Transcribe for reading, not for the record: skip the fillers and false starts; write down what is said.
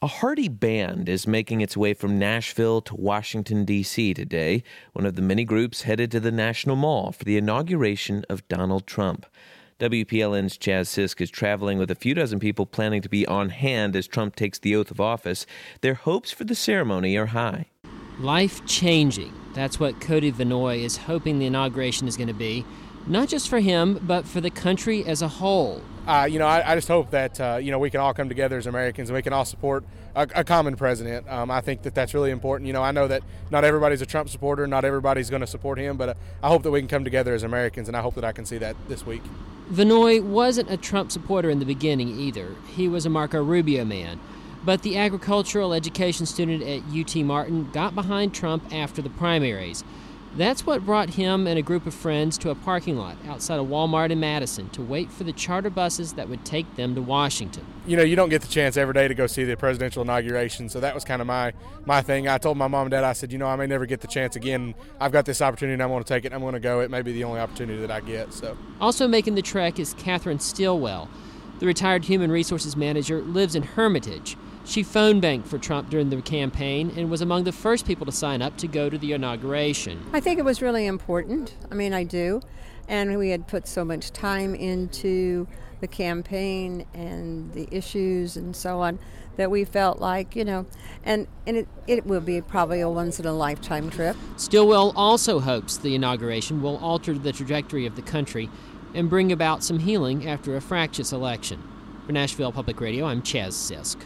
A hearty band is making its way from Nashville to Washington, D.C. today, one of the many groups headed to the National Mall for the inauguration of Donald Trump. WPLN's Chaz Sisk is traveling with a few dozen people planning to be on hand as Trump takes the oath of office. Their hopes for the ceremony are high. Life-changing. That's what Cody Vanoy is hoping the inauguration is going to be, not just for him, but for the country as a whole. I just hope that, we can all come together as Americans and we can all support a common president. I think that that's really important. I know that not everybody's a Trump supporter, not everybody's going to support him, but I hope that we can come together as Americans, and I hope that I can see that this week. Vanoy wasn't a Trump supporter in the beginning either. He was a Marco Rubio man. But the agricultural education student at UT Martin got behind Trump after the primaries. That's what brought him and a group of friends to a parking lot outside of Walmart in Madison to wait for the charter buses that would take them to Washington. You don't get the chance every day to go see the presidential inauguration, so that was kind of my thing. I told my mom and dad, I said, I may never get the chance again. I've got this opportunity and I want to take it and I'm going to go. It may be the only opportunity that I get. So, also making the trek is Catherine Stilwell. The retired human resources manager lives in Hermitage. She phone banked for Trump during the campaign and was among the first people to sign up to go to the inauguration. I think it was really important. I do. And we had put so much time into the campaign and the issues and so on that we felt like, and it will be probably a once-in-a-lifetime trip. Stilwell also hopes the inauguration will alter the trajectory of the country and bring about some healing after a fractious election. For Nashville Public Radio, I'm Chaz Sisk.